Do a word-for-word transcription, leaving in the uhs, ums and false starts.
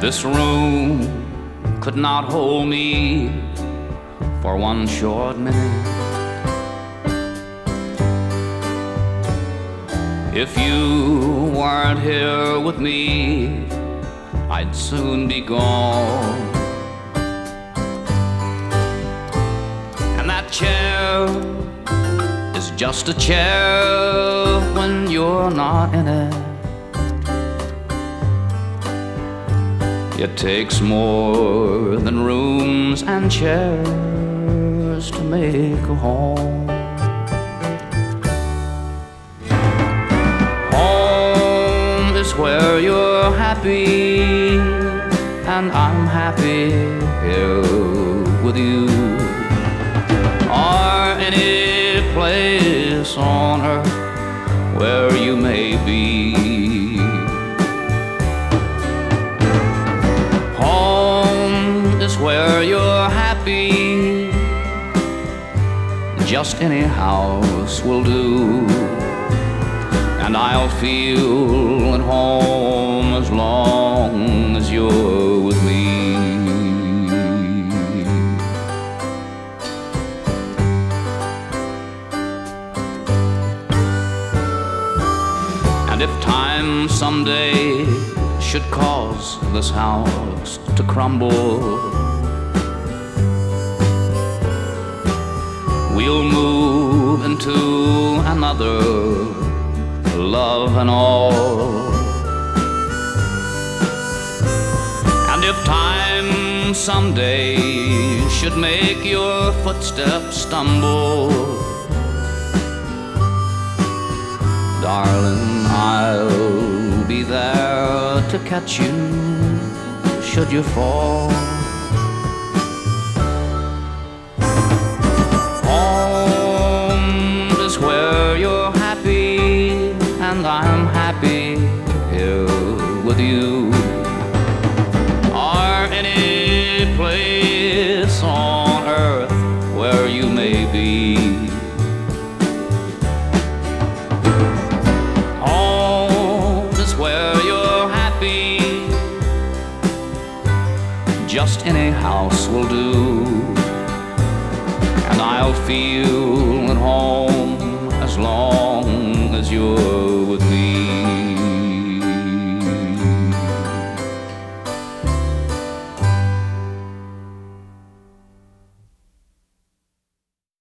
This room could not hold me for one short minute. If you weren't here with me, I'd soon be gone. And that chair is just a chair when you're not in it. It takes more than rooms and chairs to make a home. Home is where you're happy, and I'm happy here with you. Or any place on earth where you may be. Where you're happy, just any house will do, and I'll feel at home as long as you're with me. And if time someday should cause this house to crumble, we'll move into another, love and all. And if time someday should make your footsteps stumble, darling, I'll be there to catch you should you fall. Where you're happy, and I'm happy here with you. Or any place on earth where you may be. Home is where you're happy, just any house will do, and I'll feel at home as long as you're with me.